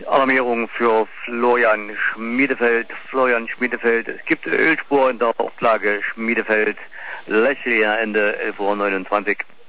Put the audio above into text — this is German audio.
Alarmierung für Florian Schmiedefeld. Florian Schmiedefeld, es gibt Ölspur in der Ortslage Schmiedefeld. Leslie Ende 11:29 Uhr.